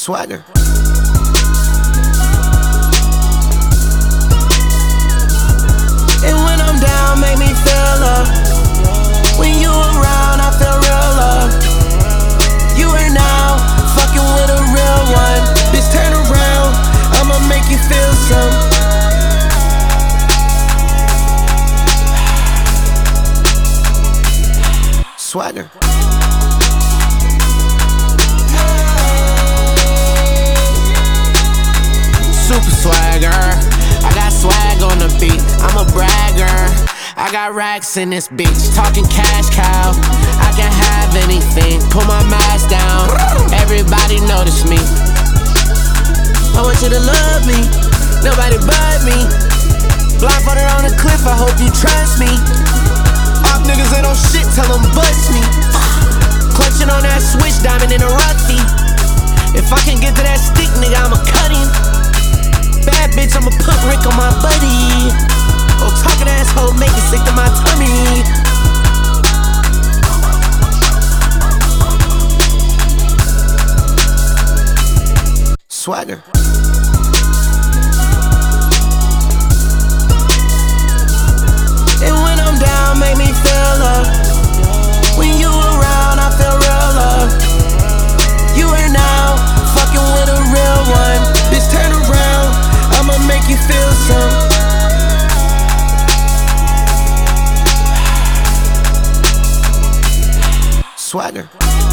Swagger. And when I'm down, make me feel love. When you around, I feel real love. You are now fucking with a real one. Bitch, turn around, I'ma make you feel some. Swagger. Super swagger. I got swag on the beat, I'm a bragger. I got racks in this bitch, talking cash cow. I can have anything, pull my mask down. Everybody notice me. I want you to love me, nobody but me. Blindfolded on a cliff, I hope you trust me. Op niggas ain't on shit, tell them bust me. Clutching on that switch, diamond in a roughy. If I can get to that stick, nigga, I'ma cut him. Bad bitch, I'ma put Rick on my buddy. Oh, talking asshole, make it sick to my tummy. Swagger. And when I'm down, make me feel love. When you around, I feel real love. You are now fucking with a real one. Bitch, turn around, I'ma make you feel some. Swagger.